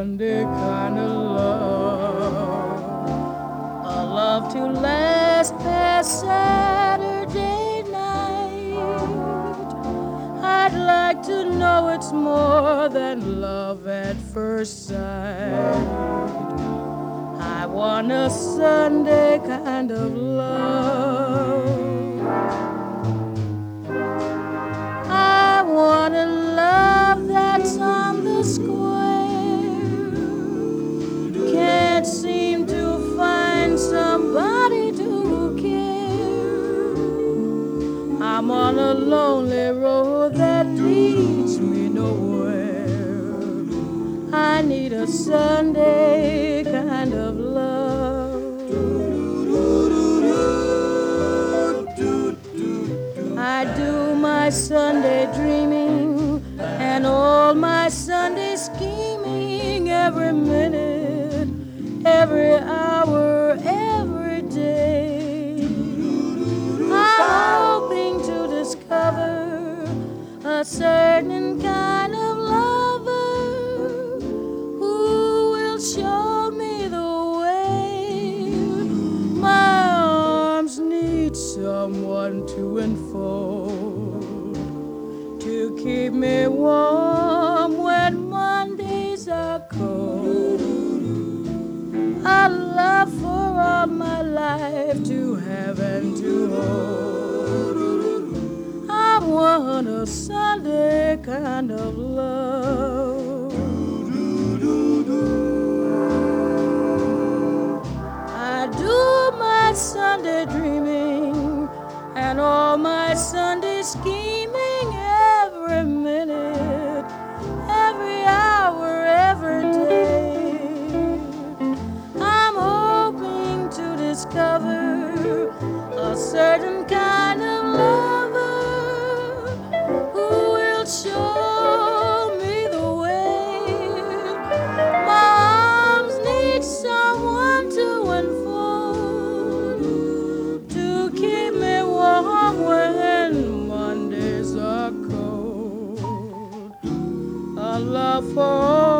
Sunday kind of love, a love to last past Saturday night. I'd like to know it's more than love at first sight. I want a Sunday kind of love. I want a love that's on the square. Can't seem to find somebody to care. I'm on a lonely road that leads me nowhere. I need a Sunday kind of love. I do my Sunday dreaming and all my Sunday scheming every minute, every hour, every day. I'm hoping to discover a certain kind of lover who will show me the way. My arms need someone to enfold, to keep me warm when Mondays are cold. A love for all my life to have and to hold. I want a Sunday kind of love. I do my Sunday dreaming and all my Sunday scheming every minute, every hour, every day. I'm hoping to discover a certain kind of lover who will show me the way. My arms need someone to unfold, to keep me warm when Mondays are cold. A love for